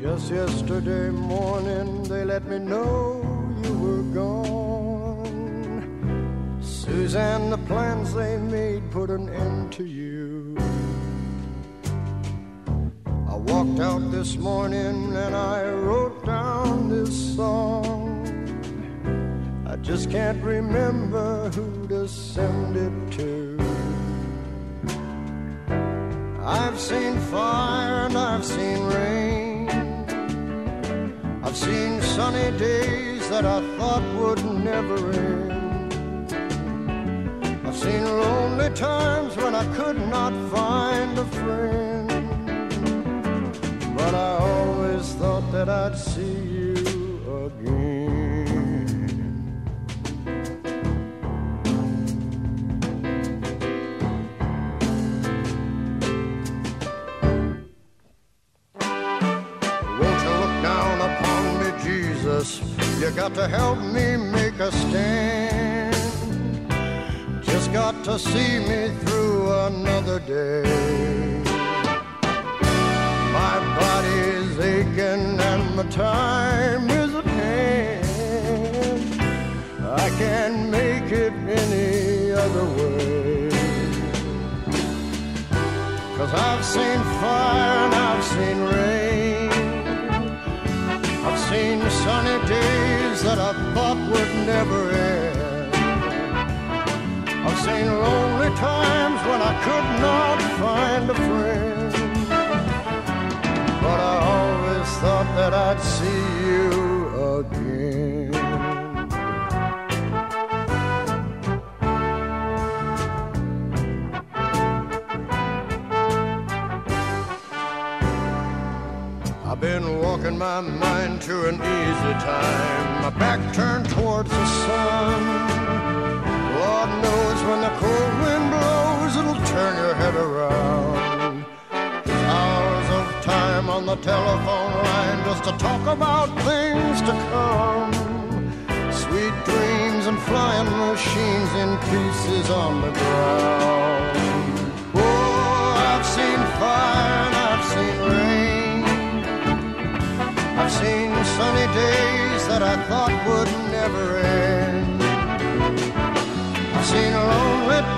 Just yesterday morning they let me know you were gone. Suzanne, the plans they made put an end to you. I walked out this morning and I wrote down this song. I just can't remember who to send it to. I've seen fire and I've seen rain. I've seen sunny days that I thought would never end. I've seen lonely times when I could not find a friend. But I always thought that I'd see you again. Won't you look down upon me, Jesus? You got to help me make a stand. Just got to see me through another day. My body's aching and my time is at hand. I can't make it any other way. 'Cause I've seen fire and I've seen rain. I've seen sunny days that I thought would never end. I've seen lonely times when I could not find a friend. But I always thought that I'd see you again. I've been walking my mind to an easy time, my back turned towards the sun. Lord knows when the cold wind blows, it'll turn your head around. Time on the telephone line just to talk about things to come. Sweet dreams and flying machines in pieces on the ground. Oh, I've seen fire and I've seen rain. I've seen sunny days that I thought would never end. I've seen lonely